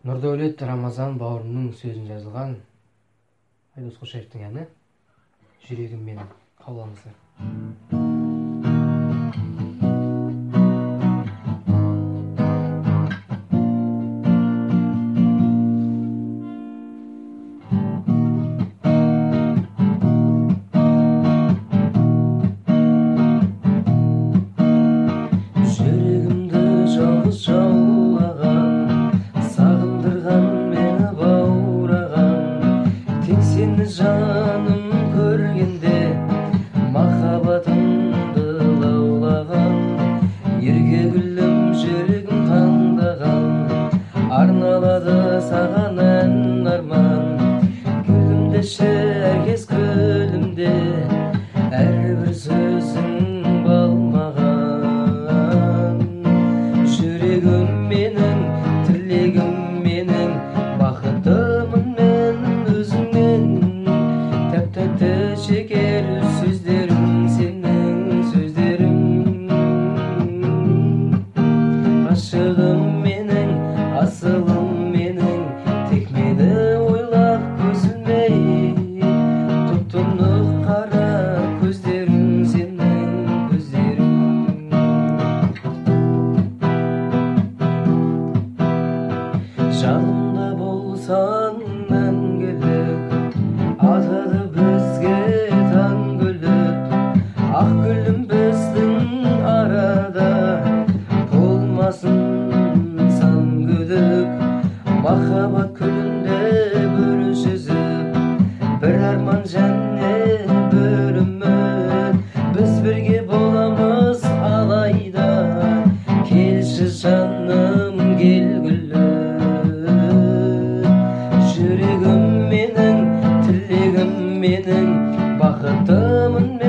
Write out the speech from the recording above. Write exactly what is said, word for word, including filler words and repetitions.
Нұрдәулет Рамазан бауырымның сөзін жазылған Айдос Қошаевтың әні «Жүрегім менің». Қабыл алыңыздар. Жаным көргенде махаббатымды лаулаған, ерге гүлім жүрегім таңдаған, арналады саған ән арман. Гүлімдеші әркез күлімде, әрбір сөзің балмаған. Жүрегім менің, тілегім менің, бақытымын тәтті шекер сөздерің, сенің сөздерің. Ғашығым менің, асылым менің, тек мені ойлап көзілмей, тұп-тұнық қара көздерің, сенің көздерің. Жанымда болсаң мәңгілік, атады ақ гүлім біздің арада, болмасын сан күдік. Махаббат күлінде бір жүзіп, бір арман және бір үміт. Біз бірге боламыз алайда, келші жаным кел гүлім. Жүрегім менің, тілегім менің, бақытымын